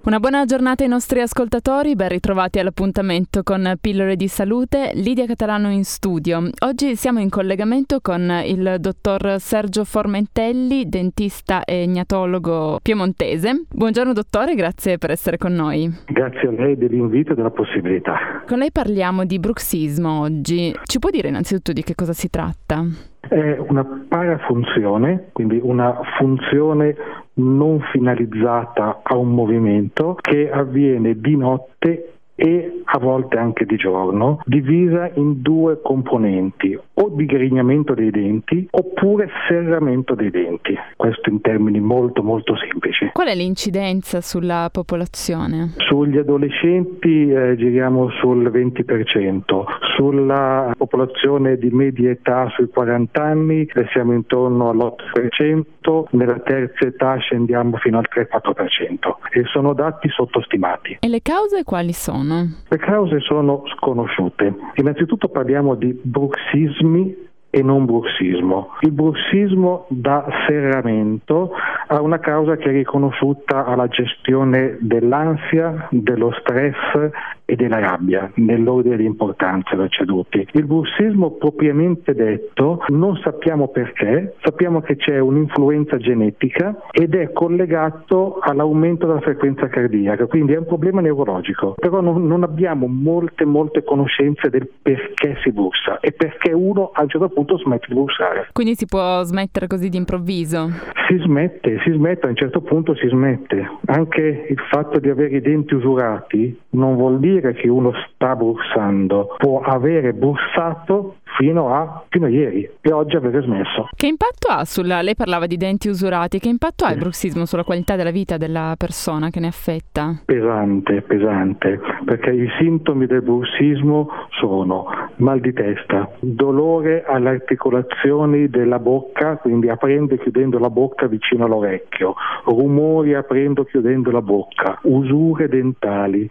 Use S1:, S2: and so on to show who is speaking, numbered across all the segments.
S1: Una buona giornata ai nostri ascoltatori, ben ritrovati all'appuntamento con Pillole di Salute, Lidia Catalano in studio. Oggi siamo in collegamento con il dottor Sergio Formentelli, dentista e gnatologo piemontese. Buongiorno dottore, grazie per essere con noi.
S2: Grazie a lei dell'invito e della possibilità.
S1: Con lei parliamo di bruxismo oggi. Ci può dire innanzitutto di che cosa si tratta?
S2: È una parafunzione, quindi una funzione non finalizzata a un movimento che avviene di notte e a volte anche di giorno, divisa in due componenti, o digrignamento dei denti oppure serramento dei denti. Questo in termini molto semplici.
S1: Qual è l'incidenza sulla popolazione?
S2: Sugli adolescenti giriamo sul 20%, sulla popolazione di media età sui 40 anni siamo intorno all'8%, nella terza età scendiamo fino al 3-4% e sono dati sottostimati.
S1: E le cause quali sono?
S2: Le cause sono sconosciute. Innanzitutto parliamo di bruxismi e non bruxismo. Il bruxismo da serramento ha una causa che è riconosciuta alla gestione dell'ansia, dello stress e della rabbia, nell'ordine di importanza da ceduti. Il bruxismo propriamente detto non sappiamo perché, sappiamo che c'è un'influenza genetica ed è collegato all'aumento della frequenza cardiaca, quindi è un problema neurologico, però non abbiamo molte conoscenze del perché si bruxa e perché uno a un certo punto smette di bruxare.
S1: Quindi si può smettere così d'improvviso?
S2: Si smette, a un certo punto si smette. Anche il fatto di avere i denti usurati non vuol dire che uno sta bruxando, può avere brussato fino a ieri e oggi avere smesso.
S1: Che impatto ha lei parlava di denti usurati, che impatto ha il bruxismo sulla qualità della vita della persona che ne affetta? Pesante,
S2: perché i sintomi del bruxismo sono mal di testa, dolore alle articolazioni della bocca, quindi aprendo e chiudendo la bocca vicino all'orecchio, rumori aprendo e chiudendo la bocca, usure dentali,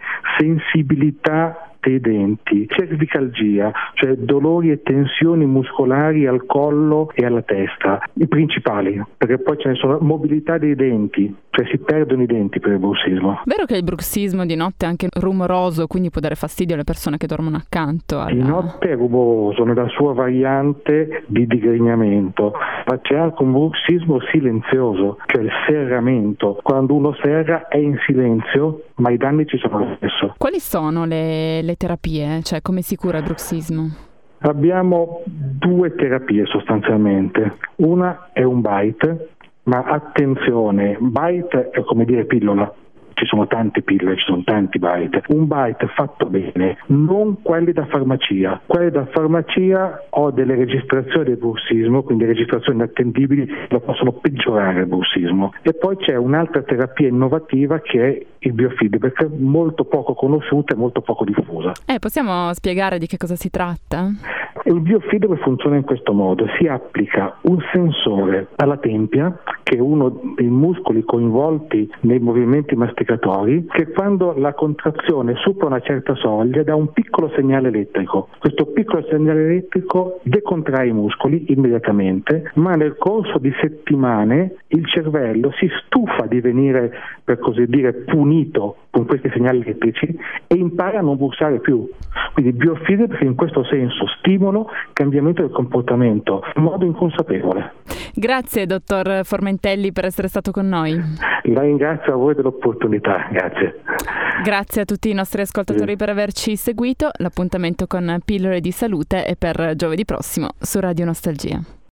S2: sensibilità dei denti, cervicalgia, cioè dolori e tensioni muscolari al collo e alla testa, i principali, perché poi ce ne sono, mobilità dei denti, cioè si perdono i denti per il bruxismo.
S1: Vero che il bruxismo di notte è anche rumoroso, quindi può dare fastidio alle persone che dormono accanto?
S2: Di notte è rumoroso nella sua variante di digrignamento, ma c'è anche un bruxismo silenzioso, cioè il serramento. Quando uno serra è in silenzio, ma i danni ci sono lo stesso.
S1: Quali sono le terapie? Cioè come si cura il bruxismo?
S2: Abbiamo due terapie sostanzialmente. Una è un bite, ma attenzione, bite è come dire pillola. Ci sono tante pillole, ci sono tanti bite. Un bite fatto bene, non quelli da farmacia. Quelli da farmacia ho delle registrazioni del bruxismo, quindi registrazioni attendibili che possono peggiorare il bruxismo. E poi c'è un'altra terapia innovativa che è il biofeedback, molto poco conosciuta e molto poco diffusa.
S1: Possiamo spiegare di che cosa si tratta?
S2: Il biofeedback funziona in questo modo: si applica un sensore alla tempia, che è uno dei muscoli coinvolti nei movimenti masticatori, che quando la contrazione supera una certa soglia dà un piccolo segnale elettrico. Questo piccolo segnale elettrico decontrae i muscoli immediatamente, ma nel corso di settimane il cervello si stufa di venire, per così dire, punito con questi segnali elettrici e impara a non bruxare più. Quindi biofeedback in questo senso stimola cambiamento del comportamento in modo inconsapevole.
S1: Grazie dottor Formentelli per essere stato con noi.
S2: La ringrazio a voi dell'opportunità, grazie.
S1: Grazie a tutti i nostri ascoltatori per averci seguito. L'appuntamento con Pillole di Salute è per giovedì prossimo su Radio Nostalgia.